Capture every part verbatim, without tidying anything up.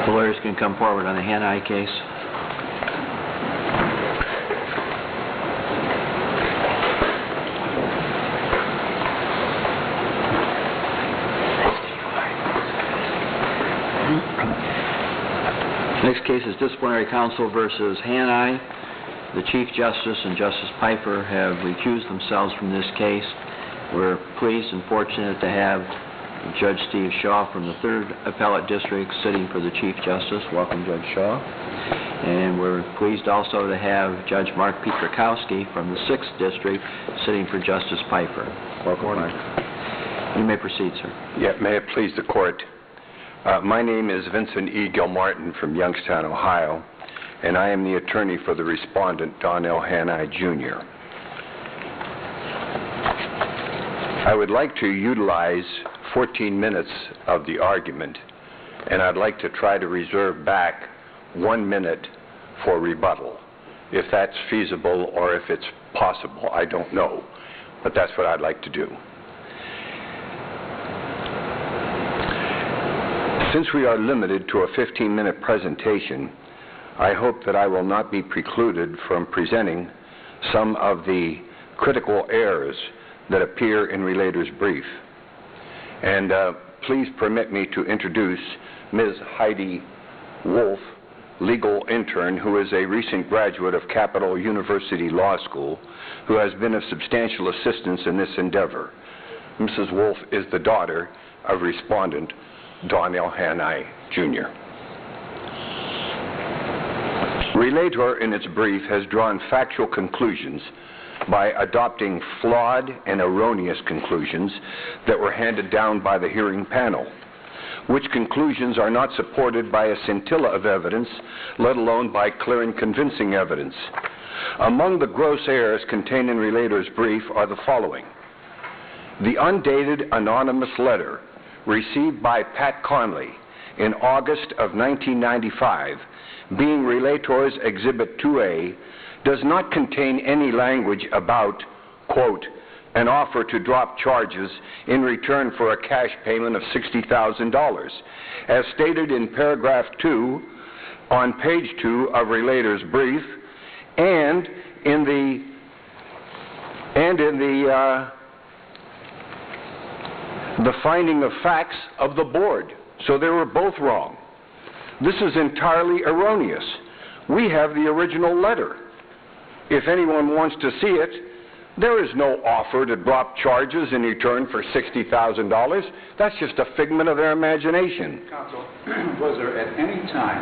The lawyers can come forward on the Hanai case. Next case is Disciplinary Counsel versus Hanai. The Chief Justice and Justice Piper have recused themselves from this case. We're pleased and fortunate to have Judge Steve Shaw from the third Appellate District sitting for the Chief Justice. Welcome, Judge Shaw. And we're pleased also to have Judge Mark Pietrkowski from the sixth District sitting for Justice Piper. Welcome, Mark. You may proceed, sir. Yeah, may it please the Court. Uh, my name is Vincent E. Gilmartin from Youngstown, Ohio, and I am the attorney for the respondent, Donnell Hanai, Junior I would like to utilize fourteen minutes of the argument, and I'd like to try to reserve back one minute for rebuttal. If that's feasible or if it's possible, I don't know, but that's what I'd like to do. Since we are limited to a fifteen minute presentation, I hope that I will not be precluded from presenting some of the critical errors that appear in Relator's brief. And uh, please permit me to introduce Miz Heidi Wolf, legal intern who is a recent graduate of Capital University Law School, who has been of substantial assistance in this endeavor. Missus Wolf is the daughter of respondent Donnell Hanai, Junior Relator in its brief has drawn factual conclusions by adopting flawed and erroneous conclusions that were handed down by the hearing panel, which conclusions are not supported by a scintilla of evidence, let alone by clear and convincing evidence. Among the gross errors contained in Relator's brief are the following: the undated anonymous letter received by Pat Conley in August of nineteen ninety-five, being Relator's Exhibit two A, does not contain any language about, quote, an offer to drop charges in return for a cash payment of sixty thousand dollars, as stated in paragraph two on page two of Relator's brief, and in the and in the uh, the finding of facts of the board. So they were both wrong. This is entirely erroneous. We have the original letter. If anyone wants to see it, there is no offer to drop charges in return for sixty thousand dollars. That's just a figment of their imagination. Counsel, was there at any time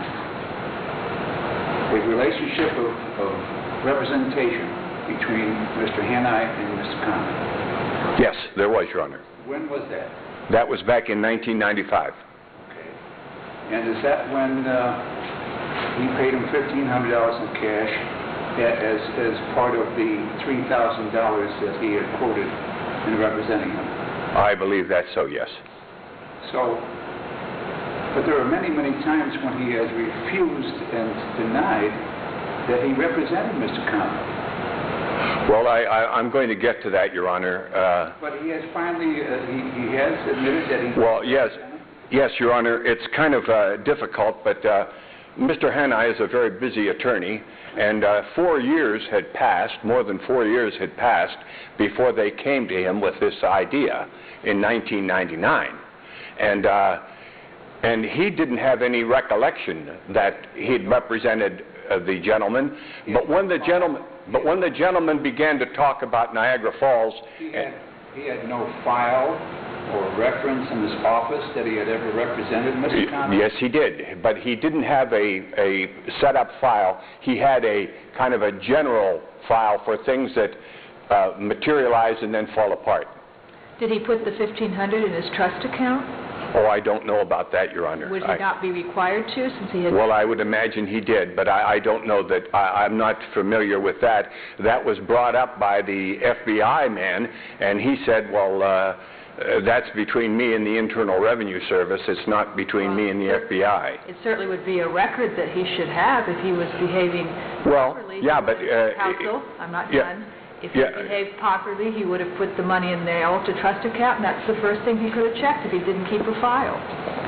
a relationship of, of representation between Mister Hanai and Mister Conley? Yes, there was, Your Honor. When was that? That was back in nineteen ninety-five. Okay. And is that when uh, he paid him fifteen hundred dollars in cash as, as part of the three thousand dollars that he had quoted in representing him? I believe that's so, yes. So, but there are many, many times when he has refused and denied that he represented Mister Conley. Well, I, I, I'm going to get to that, Your Honor. Uh, but he has finally, uh, he, he has admitted that he... Well, yes, yes, Your Honor. It's kind of uh, difficult, but uh, Mister Hanai is a very busy attorney, and uh, four years had passed, more than four years had passed, before they came to him with this idea in nineteen ninety-nine. And, uh, and he didn't have any recollection that he'd represented uh, the gentleman, but when the gentleman... But when the gentleman began to talk about Niagara Falls... He had, he had no file or reference in his office that he had ever represented Mister Conley? Yes, he did. But he didn't have a, a set-up file. He had a kind of a general file for things that uh, materialize and then fall apart. Did he put the fifteen hundred dollars in his trust account? Oh, I don't know about that, Your Honor. Would he I, not be required to, since he had... Well, I would imagine he did, but I, I don't know that. I, I'm not familiar with that. That was brought up by the F B I man, and he said, well, uh, uh, that's between me and the Internal Revenue Service. It's not between well, me and the F B I. It certainly would be a record that he should have if he was behaving well, properly. Yeah, but... Uh, counsel, I'm not yeah. done. If he Yeah. behaved properly, he would have put the money in the Alta trust account, and that's the first thing he could have checked if he didn't keep a file.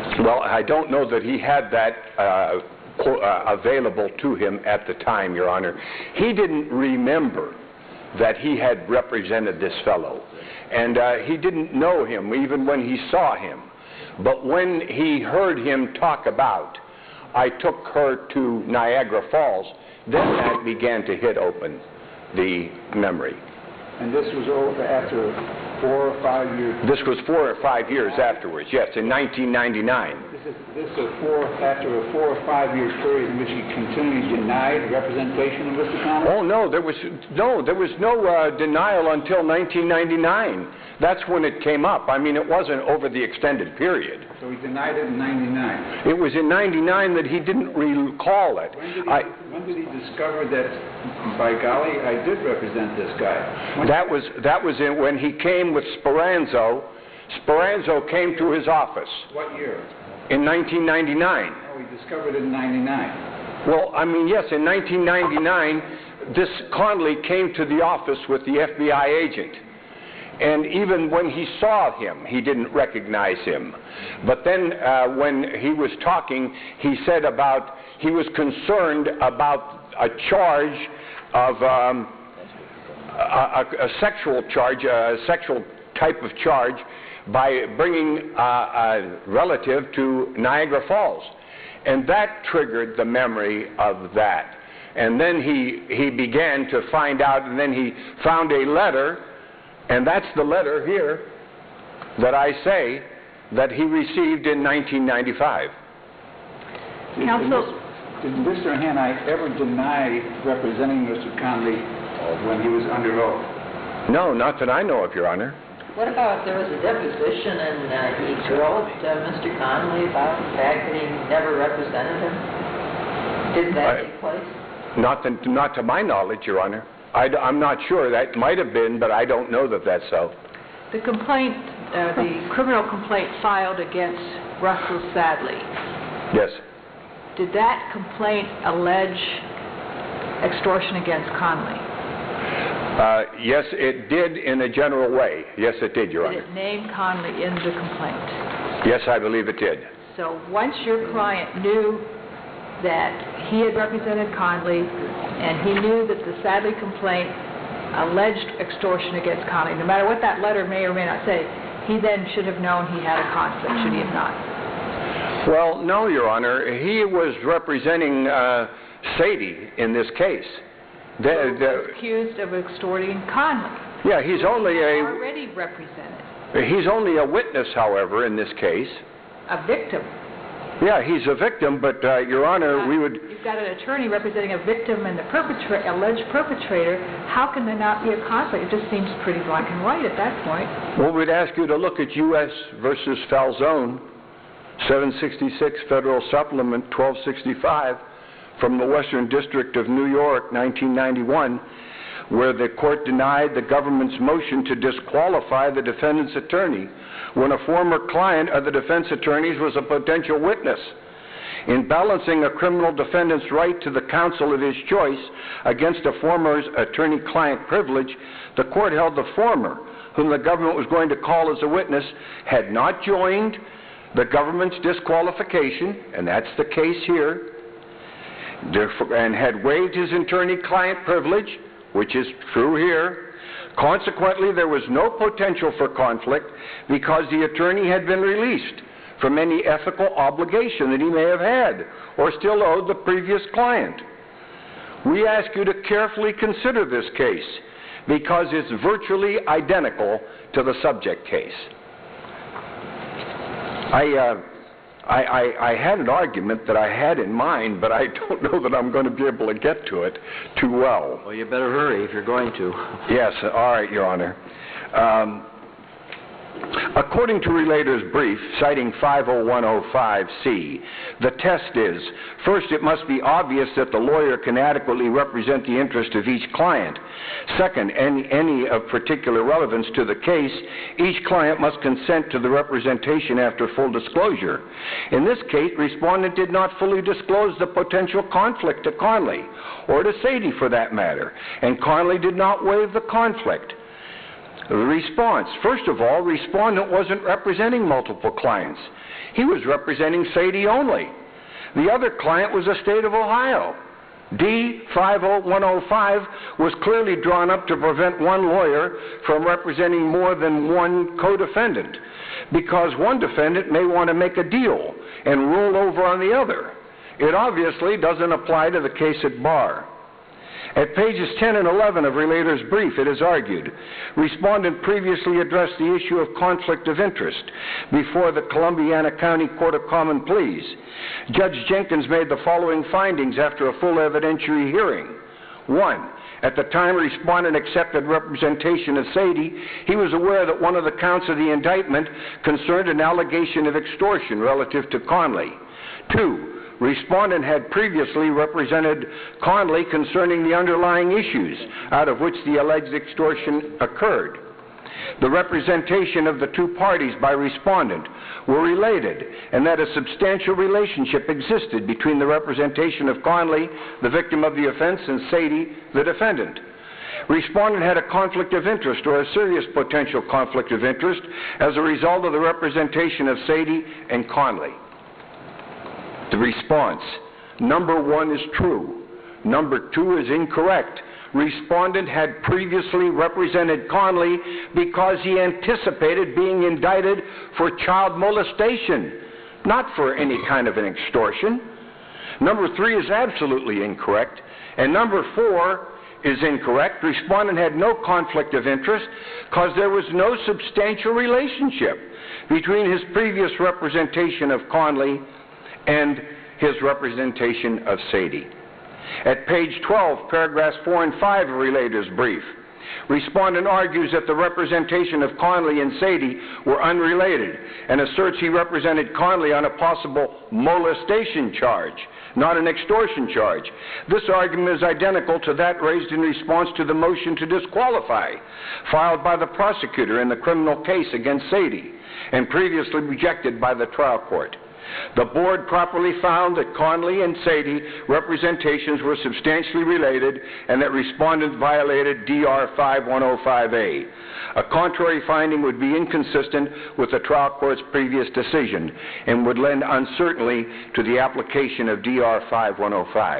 Well, I don't know that he had that uh, qu- uh, available to him at the time, Your Honor. He didn't remember that he had represented this fellow, and uh, he didn't know him even when he saw him. But when he heard him talk about, I took her to Niagara Falls, then that began to hit open the memory. And this was over after four or five years? This was four or five years afterwards, yes, in nineteen ninety-nine. This is, this is a four, after a four or five year period in which he continually denied representation of Mister Connolly? Oh, no, there was no, there was no uh, denial until nineteen ninety-nine. That's when it came up. I mean, it wasn't over the extended period. So he denied it in ninety-nine? It was in ninety-nine that he didn't recall it. When did he, I, when did he discover that, by golly, I did represent this guy? When that was, that was in, when he came with Speranzo. Speranzo came to his office. What year? In nineteen ninety-nine. Oh, he discovered it in ninety-nine. Well, I mean, yes, in nineteen ninety-nine, this Connolly came to the office with the F B I agent. And even when he saw him, he didn't recognize him. But then uh, when he was talking, he said about, he was concerned about a charge of um, a, a, a sexual charge, a sexual type of charge, by bringing uh, a relative to Niagara Falls. And that triggered the memory of that. And then he, he began to find out, and then he found a letter, and that's the letter here that I say that he received in nineteen ninety-five. Counsel, Did Mister Hanai ever deny representing Mister Connolly when he was under oath? No, not that I know of, Your Honor. What about there was a deposition and uh, he wrote uh, Mister Connolly about the fact that he never represented him? Did that I, take place? Not, the, not to my knowledge, Your Honor. I, I'm not sure. That might have been, but I don't know that that's so. the complaint, uh, the criminal complaint filed against Russell Sadley, Yes. did that complaint allege extortion against Connolly? Uh, yes, it did in a general way. Yes, it did, Your Did Honor. it name Connolly in the complaint? Yes, I believe it did. So once your client knew that he had represented Connolly, and he knew that the Sadley complaint alleged extortion against Connolly, no matter what that letter may or may not say, he then should have known he had a conflict, should he have not? Well, no, Your Honor. He was representing uh, Sadie in this case. The, Who was the, accused of extorting Connolly. yeah, he's only He a already represented he's only a witness, however, in this case. a victim. Yeah, he's a victim, but uh, Your Honor, we would. You've got an attorney representing a victim and the perpetra- alleged perpetrator. How can there not be a conflict? It just seems pretty black and white at that point. Well, we'd ask you to look at U S versus Falzone, seven sixty-six Federal Supplement twelve sixty-five from the Western District of New York, nineteen ninety-one, where the court denied the government's motion to disqualify the defendant's attorney when a former client of the defense attorney's was a potential witness. In balancing a criminal defendant's right to the counsel of his choice against a former's attorney-client privilege, the court held the former, whom the government was going to call as a witness, had not joined the government's disqualification, and that's the case here, and had waived his attorney-client privilege, which is true here. Consequently, there was no potential for conflict because the attorney had been released from any ethical obligation that he may have had or still owed the previous client. We ask you to carefully consider this case because it's virtually identical to the subject case. I, uh, I, I, I had an argument that I had in mind, but I don't know that I'm going to be able to get to it too well. Well, you better hurry if you're going to. Yes, all right, Your Honor. Um, according to Relator's brief, citing five oh one oh five C, the test is, first, it must be obvious that the lawyer can adequately represent the interest of each client. Second, any, any of particular relevance to the case, each client must consent to the representation after full disclosure. In this case, respondent did not fully disclose the potential conflict to Connolly, or to Sadie for that matter, and Connolly did not waive the conflict. The response. First of all, respondent wasn't representing multiple clients. He was representing Sadie only. The other client was the state of Ohio. D five oh one oh five was clearly drawn up to prevent one lawyer from representing more than one co-defendant, because one defendant may want to make a deal and roll over on the other. It obviously doesn't apply to the case at bar. At pages ten and eleven of Relator's brief, it is argued, respondent previously addressed the issue of conflict of interest before the Columbiana County Court of Common Pleas. Judge Jenkins made the following findings after a full evidentiary hearing. One, at the time respondent accepted representation of Sadie, he was aware that one of the counts of the indictment concerned an allegation of extortion relative to Conley. Two, respondent had previously represented Conley concerning the underlying issues out of which the alleged extortion occurred. The representation of the two parties by respondent were related, and that a substantial relationship existed between the representation of Conley, the victim of the offense, and Sadie, the defendant. Respondent had a conflict of interest or a serious potential conflict of interest as a result of the representation of Sadie and Conley. The response. Number one is true. Number two is incorrect. Respondent had previously represented Conley because he anticipated being indicted for child molestation, not for any kind of an extortion. Number three is absolutely incorrect. And number four is incorrect. Respondent had no conflict of interest because there was no substantial relationship between his previous representation of Conley and his representation of Sadie. At page twelve, paragraphs four and five of Relator's brief, respondent argues that the representation of Conley and Sadie were unrelated and asserts he represented Conley on a possible molestation charge, not an extortion charge. This argument is identical to that raised in response to the motion to disqualify filed by the prosecutor in the criminal case against Sadie and previously rejected by the trial court. The board properly found that Conley and Sadie representations were substantially related and that respondent violated D R five one oh five A. A contrary finding would be inconsistent with the trial court's previous decision and would lend uncertainty to the application of D R five one oh five.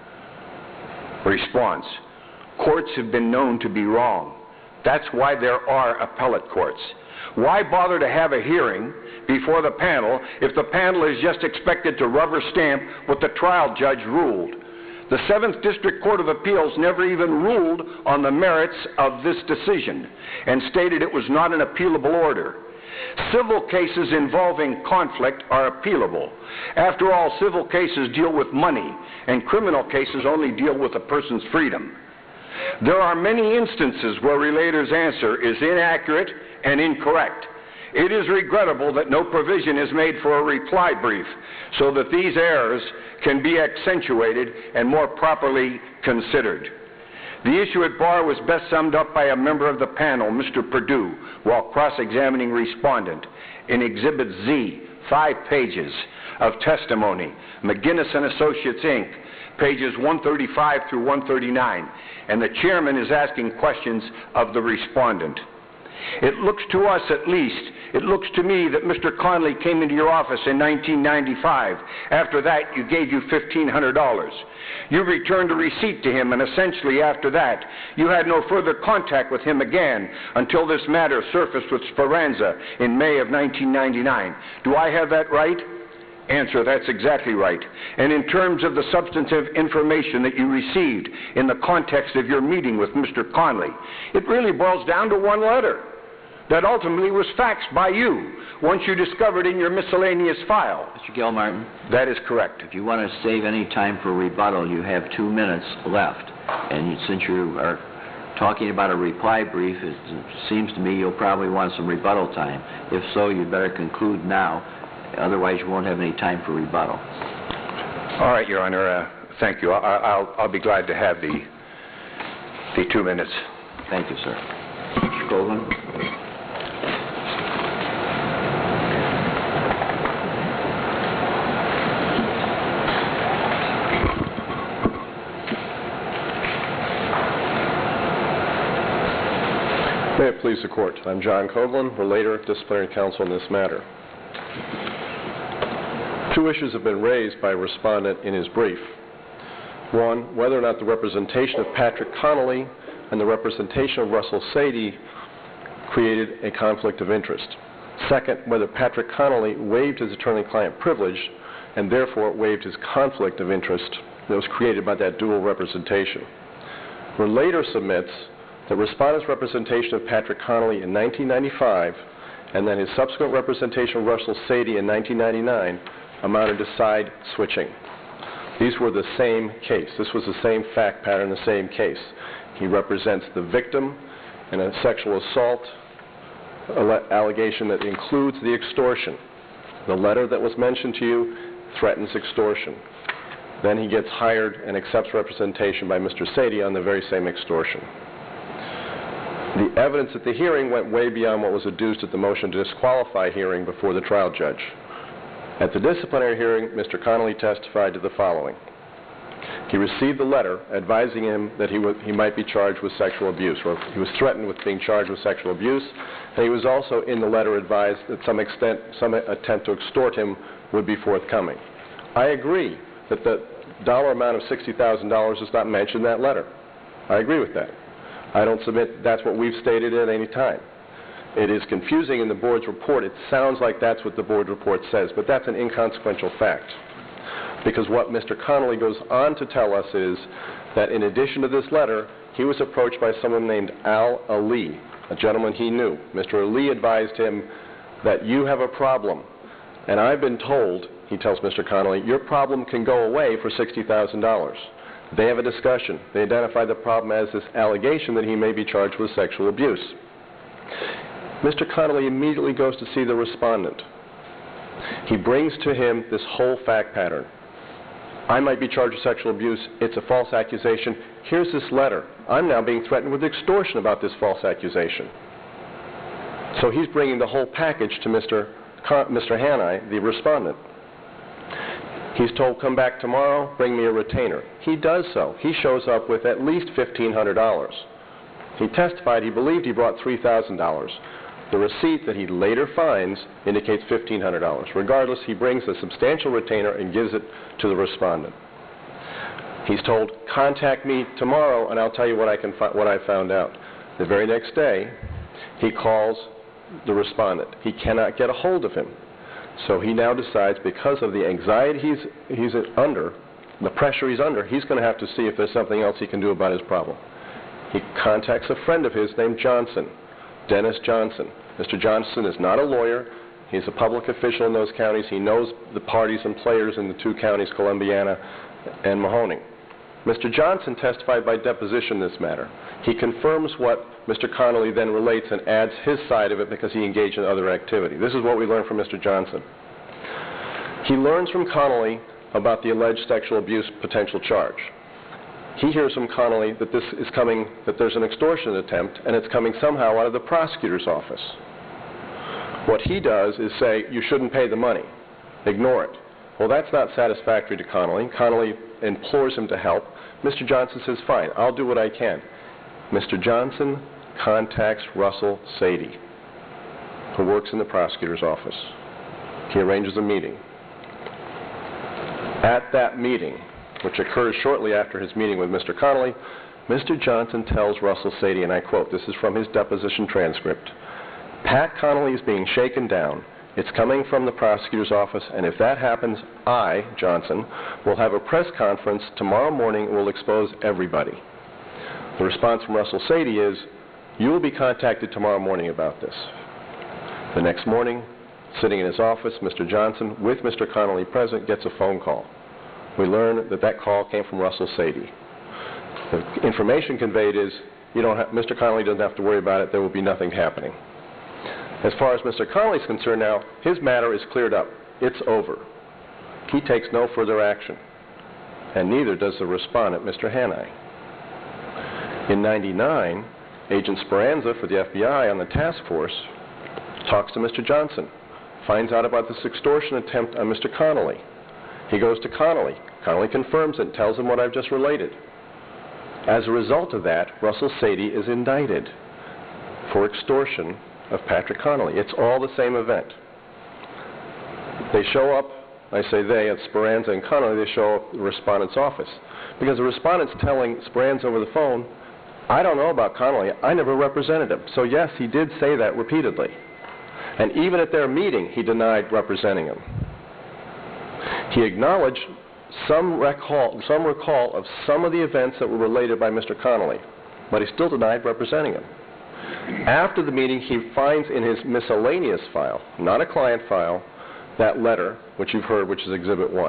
Response. Courts have been known to be wrong. That's why there are appellate courts. Why bother to have a hearing before the panel if the panel is just expected to rubber stamp what the trial judge ruled? The seventh District Court of Appeals never even ruled on the merits of this decision and stated it was not an appealable order. Civil cases involving conflict are appealable. After all, civil cases deal with money, and criminal cases only deal with a person's freedom. There are many instances where Relator's answer is inaccurate and incorrect. It is regrettable that no provision is made for a reply brief so that these errors can be accentuated and more properly considered. The issue at bar was best summed up by a member of the panel, Mister Perdue, while cross-examining respondent in Exhibit Z, five pages of testimony, McGinnis and Associates, Incorporated, pages one thirty-five through one thirty-nine, and the chairman is asking questions of the respondent. It looks to us, at least, it looks to me that Mister Conley came into your office in nineteen ninety-five. After that, you gave you fifteen hundred dollars. You returned a receipt to him, and essentially after that, you had no further contact with him again until this matter surfaced with Speranza in May of nineteen ninety-nine. Do I have that right? Answer, that's exactly right. And in terms of the substantive information that you received in the context of your meeting with Mister Conley, it really boils down to one letter that ultimately was faxed by you once you discovered in your miscellaneous file. Mister Gilmartin? That is correct. If you want to save any time for rebuttal, you have two minutes left. And you, since you are talking about a reply brief, it seems to me you'll probably want some rebuttal time. If so, you'd better conclude now. Otherwise, you won't have any time for rebuttal. All right, Your Honor. Uh, thank you. I, I'll, I'll be glad to have the, the two minutes. Thank you, sir. Mister Goldman? May it please the Court. I'm John Coghlan, relator, disciplinary counsel in this matter. Two issues have been raised by a respondent in his brief. One, whether or not the representation of Patrick Connolly and the representation of Russell Sadie created a conflict of interest. Second, whether Patrick Connolly waived his attorney-client privilege and therefore waived his conflict of interest that was created by that dual representation. Relator submits that respondent's representation of Patrick Connolly in nineteen ninety-five and then his subsequent representation of Russell Sadie in nineteen ninety-nine amounted to side switching. These were the same case. This was the same fact pattern, the same case. He represents the victim in a sexual assault allegation that includes the extortion. The letter that was mentioned to you threatens extortion. Then he gets hired and accepts representation by Mister Sadie on the very same extortion. The evidence at the hearing went way beyond what was adduced at the motion to disqualify hearing before the trial judge. At the disciplinary hearing, Mister Connolly testified to the following. He received a letter advising him that he, would, he might be charged with sexual abuse, or he was threatened with being charged with sexual abuse, and he was also in the letter advised that some extent, some attempt to extort him would be forthcoming. I agree that the dollar amount of sixty thousand dollars is not mentioned in that letter. I agree with that. I don't submit that's what we've stated at any time. It is confusing in the board's report. It sounds like that's what the board report says, but that's an inconsequential fact. Because what Mister Connolly goes on to tell us is that in addition to this letter, he was approached by someone named Al Ali, a gentleman he knew. Mister Ali advised him that you have a problem, and I've been told, he tells Mister Connolly, your problem can go away for sixty thousand dollars. They have a discussion. They identify the problem as this allegation that he may be charged with sexual abuse. Mister Connolly immediately goes to see the respondent. He brings to him this whole fact pattern. I might be charged with sexual abuse. It's a false accusation. Here's this letter. I'm now being threatened with extortion about this false accusation. So he's bringing the whole package to Mister Con- Mister Hanai, the respondent. He's told, come back tomorrow, bring me a retainer. He does so. He shows up with at least fifteen hundred dollars. He testified he believed he brought three thousand dollars. The receipt that he later finds indicates fifteen hundred dollars. Regardless, he brings a substantial retainer and gives it to the respondent. He's told, contact me tomorrow and I'll tell you what I, can fi- what I found out. The very next day, he calls the respondent. He cannot get a hold of him. So he now decides, because of the anxiety he's, he's under, the pressure he's under, he's going to have to see if there's something else he can do about his problem. He contacts a friend of his named Johnson, Dennis Johnson. Mister Johnson is not a lawyer. He's a public official in those counties. He knows the parties and players in the two counties, Columbiana and Mahoning. Mister Johnson testified by deposition in this matter. He confirms what Mister Connolly then relates and adds his side of it because he engaged in other activity. This is what we learned from Mister Johnson. He learns from Connolly about the alleged sexual abuse potential charge. He hears from Connolly that this is coming, that there's an extortion attempt, and it's coming somehow out of the prosecutor's office. What he does is say, you shouldn't pay the money. Ignore it. Well, that's not satisfactory to Connolly. Connolly implores him to help. Mister Johnson says, fine, I'll do what I can. Mister Johnson contacts Russell Sadie, who works in the prosecutor's office. He arranges a meeting. At that meeting, which occurs shortly after his meeting with Mister Connolly, Mister Johnson tells Russell Sadie, and I quote, this is from his deposition transcript, Pat Connolly is being shaken down. It's coming from the prosecutor's office, and if that happens, I, Johnson, will have a press conference tomorrow morning and will expose everybody. The response from Russell Sadie is, you will be contacted tomorrow morning about this. The next morning, sitting in his office, Mister Johnson, with Mister Connolly present, gets a phone call. We learn that that call came from Russell Sadie. The information conveyed is, you don't have, Mister Connolly doesn't have to worry about it. There will be nothing happening. As far as Mister Connolly is concerned now, his matter is cleared up. It's over. He takes no further action, and neither does the respondent, Mister Hanai. In ninety-nine, Agent Speranza for the F B I on the task force talks to Mister Johnson, finds out about this extortion attempt on Mister Connolly. He goes to Connolly. Connolly confirms it, tells him what I've just related. As a result of that, Russell Sadie is indicted for extortion of Patrick Connolly. It's all the same event. They show up, I say they, at Speranza and Connolly, they show up at the respondent's office. Because the respondent's telling Speranza over the phone, I don't know about Connolly, I never represented him. So yes, he did say that repeatedly. And even at their meeting, he denied representing him. He acknowledged some recall, some recall of some of the events that were related by Mister Connolly, but he still denied representing him. After the meeting, he finds in his miscellaneous file, not a client file, that letter, which you've heard, which is Exhibit one.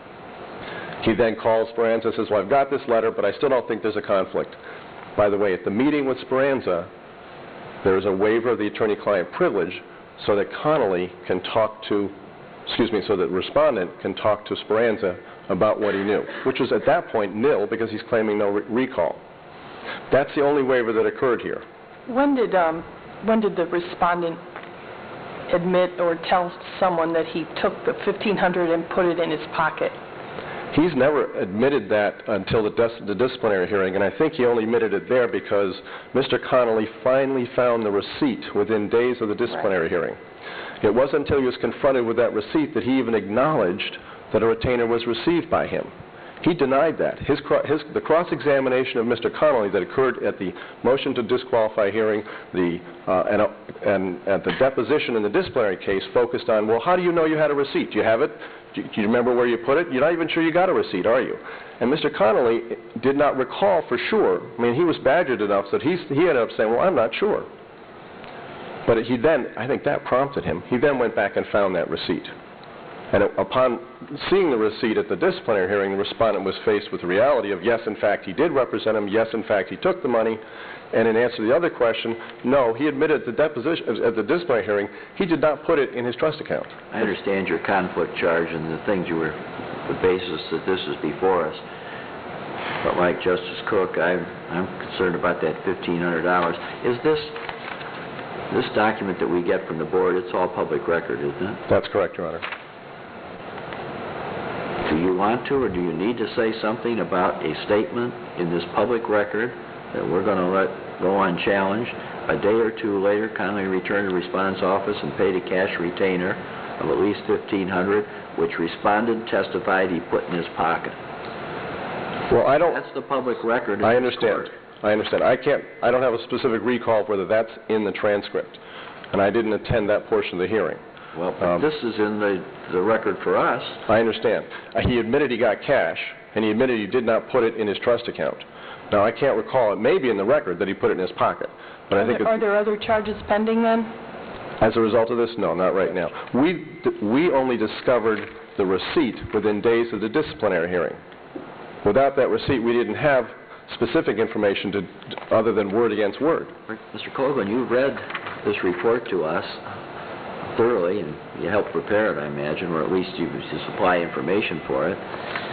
He then calls Speranza and says, well, I've got this letter, but I still don't think there's a conflict. By the way, at the meeting with Speranza, there is a waiver of the attorney-client privilege so that Connolly can talk to, excuse me, so that respondent can talk to Speranza about what he knew, which was at that point nil because he's claiming no re recall. That's the only waiver that occurred here. When did um, when did the respondent admit or tell someone that he took the fifteen hundred dollars and put it in his pocket? He's never admitted that until the, dis the disciplinary hearing, and I think he only admitted it there because Mister Connolly finally found the receipt within days of the disciplinary hearing. It wasn't until he was confronted with that receipt that he even acknowledged that a retainer was received by him. He denied that. His, his, the cross-examination of Mister Connolly that occurred at the motion to disqualify hearing the, uh, and, uh, and at the deposition in the disciplinary case focused on, well, how do you know you had a receipt? Do you have it? Do you, do you remember where you put it? You're not even sure you got a receipt, are you? And Mister Connolly did not recall for sure. I mean, he was badgered enough that he's, he ended up saying, well, I'm not sure. But he then, I think that prompted him. He then went back and found that receipt. And upon seeing the receipt at the disciplinary hearing, the respondent was faced with the reality of, yes, in fact, he did represent him. Yes, in fact, he took the money. And in answer to the other question, no, he admitted at the deposition, at the disciplinary hearing, he did not put it in his trust account. I understand your conflict charge and the things you were, the basis that this is before us. But like Justice Cook, I'm, I'm concerned about that fifteen hundred dollars. Is this, this document that we get from the board, it's all public record, isn't it? That's correct, Your Honor. Do you want to, or do you need to say something about a statement in this public record that we're going to let go unchallenged? A day or two later, Connolly returned to the respondent's office and paid a cash retainer of at least fifteen hundred dollars, which respondent testified he put in his pocket. Well, I don't... That's the public record in I this understand. court. I understand. I can't... I don't have a specific recall of whether that's in the transcript, and I didn't attend that portion of the hearing. Well, but Um, this is in the, the record for us. I understand. Uh, he admitted he got cash, and he admitted he did not put it in his trust account. Now, I can't recall. It may be in the record that he put it in his pocket, but I Are think there, are it's, there other charges pending then? as a result of this, no, not right now. We, we only discovered the receipt within days of the disciplinary hearing. Without that receipt, we didn't have specific information to, other than word against word. Mister Colvin, you read this report to us thoroughly, and you helped prepare it, I imagine, or at least you, you supply information for it.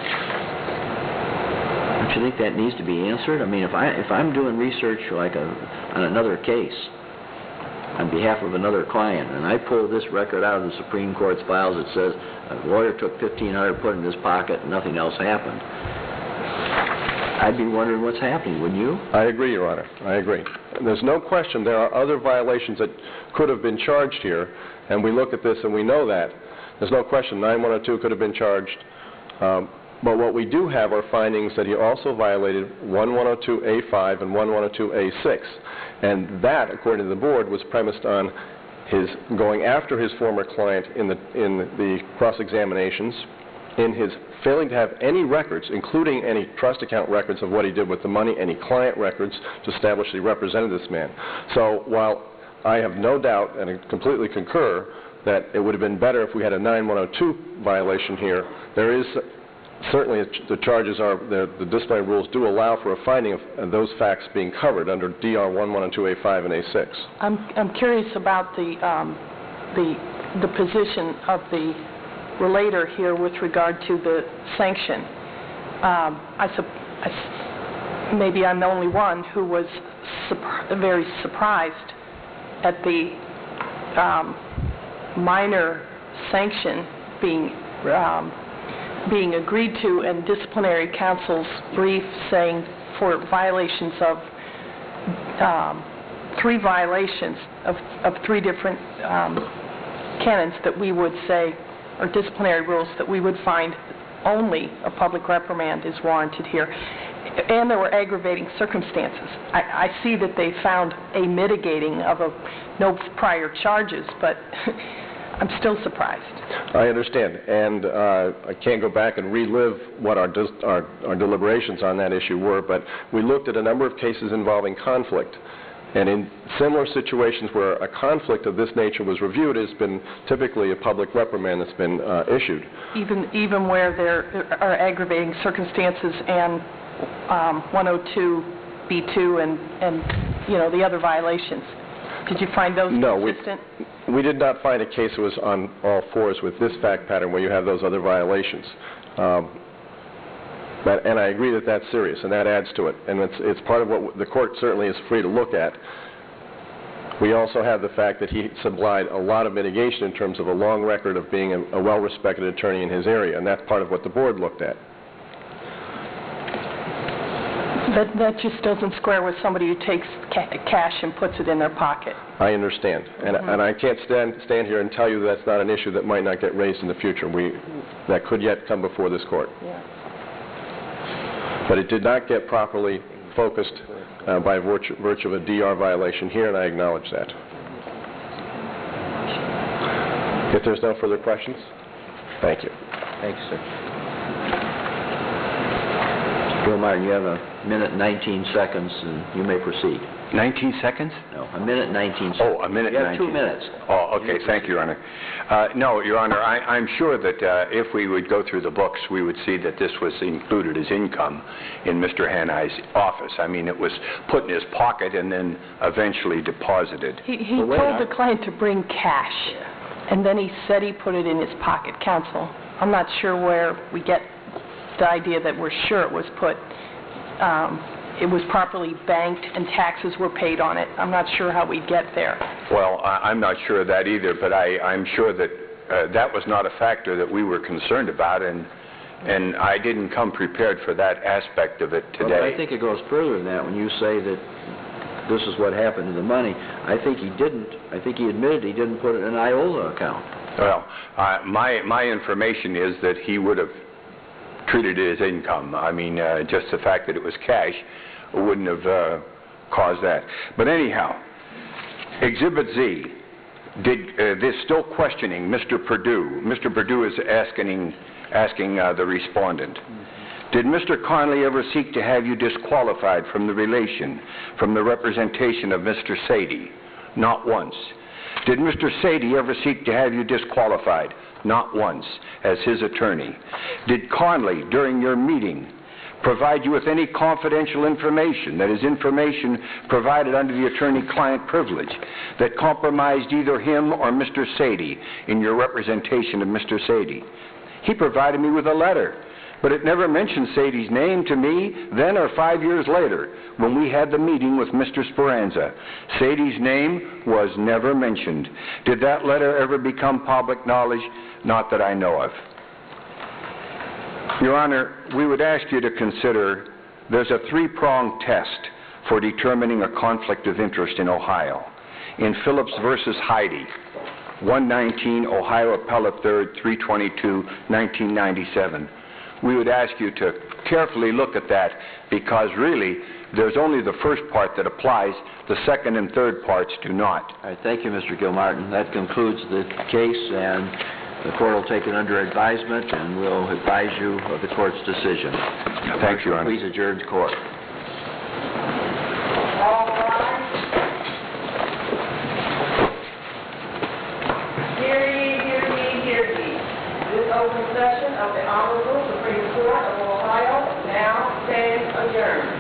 Don't you think that needs to be answered? I mean, if, I, if I'm doing research like a, on another case on behalf of another client, and I pull this record out of the Supreme Court's files that says a lawyer took fifteen hundred dollars, put it in his pocket, and nothing else happened, I'd be wondering what's happening, wouldn't you? I agree, Your Honor. I agree. And there's no question there are other violations that could have been charged here, and we look at this and we know that. There's no question nine one oh two could have been charged. Um, but what we do have are findings that he also violated one one oh two A five and one one oh two A six. And that, according to the board, was premised on his going after his former client in the, in the cross-examinations, in his failing to have any records, including any trust account records of what he did with the money, any client records to establish that he represented this man. So while I have no doubt, and I completely concur, that it would have been better if we had a nine one oh two violation here, there is certainly, a ch the charges are, the, the disciplinary rules do allow for a finding of, of those facts being covered under D R one one oh two A five and A six. I'm, I'm curious about the, um, the, the position of the relator here with regard to the sanction. Um, I, sup I maybe I'm the only one who was surp very surprised at the um, minor sanction being um, being agreed to in disciplinary counsel's brief saying for violations of um, three violations of, of three different um, canons that we would say, or disciplinary rules, that we would find only a public reprimand is warranted here. And there were aggravating circumstances. I, I see that they found a mitigating of a, no prior charges, but I'm still surprised. I understand, and uh, I can't go back and relive what our, dis our, our deliberations on that issue were, but we looked at a number of cases involving conflict, and in similar situations where a conflict of this nature was reviewed, it's been typically a public reprimand that's been uh, issued. Even, even where there are aggravating circumstances and um, one oh two B two and, and, you know, the other violations. Did you find those no, consistent? We, we did not find a case that was on all fours with this fact pattern where you have those other violations. Um, but, and I agree that that's serious, and that adds to it. And it's, it's part of what the court certainly is free to look at. We also have the fact that he supplied a lot of mitigation in terms of a long record of being a, a well-respected attorney in his area, and that's part of what the board looked at. That, that just doesn't square with somebody who takes ca cash and puts it in their pocket. I understand, and, Mm-hmm. and I can't stand, stand here and tell you that's not an issue that might not get raised in the future. We, that could yet come before this court. Yeah. But it did not get properly focused uh, by virtue, virtue of a D R violation here, and I acknowledge that. If there's no further questions, thank you. Thank you, sir. Mister Gilmartin, you have a minute and nineteen seconds, and you may proceed. nineteen seconds? No, a minute and nineteen seconds. Oh, a minute You and have two nineteen. minutes. Oh, okay, thank you, Your Honor. Uh, no, Your Honor, I, I'm sure that uh, if we would go through the books, we would see that this was included as income in Mister Hanai's office. I mean, it was put in his pocket and then eventually deposited. He, he Well, wait, told I- the client to bring cash, and then he said he put it in his pocket. Counsel, I'm not sure where we get the idea that we're sure it was put. Um, it was properly banked and taxes were paid on it. I'm not sure how we get there. Well, I, I'm not sure of that either, but I, I'm sure that uh, that was not a factor that we were concerned about, and and I didn't come prepared for that aspect of it today. Well, I think it goes further than that when you say that this is what happened to the money. I think he didn't. I think he admitted he didn't put it in an I O L A account. Well, uh, my my information is that he would have treated it as income. I mean, uh, just the fact that it was cash wouldn't have uh, caused that. But anyhow, Exhibit Z, did uh, this still questioning Mister Perdue? Mister Perdue is asking asking uh, the respondent. Did Mister Conley ever seek to have you disqualified from the relation, from the representation of Mister Sadie? Not once. Did Mister Sadie ever seek to have you disqualified? Not once, as his attorney. Did Conley, during your meeting, provide you with any confidential information, that is, information provided under the attorney-client privilege, that compromised either him or Mister Sadie in your representation of Mister Sadie? He provided me with a letter, but it never mentioned Sadie's name to me then or five years later when we had the meeting with Mister Speranza. Sadie's name was never mentioned. Did that letter ever become public knowledge? Not that I know of. Your Honor, we would ask you to consider there's a three-pronged test for determining a conflict of interest in Ohio. In Phillips versus Heidi, one nineteen Ohio Appellate third, three twenty-two, nineteen ninety-seven. We would ask you to carefully look at that because really there's only the first part that applies. The second and third parts do not. All right, thank you, Mister Gilmartin. That concludes the case, and the court will take it under advisement, and we'll advise you of the court's decision. Thank you, Your Honor. Please adjourn the court. All rise. Hear ye, hear ye, hear ye. This open session of the Honorable Supreme Court of Ohio now stands adjourned.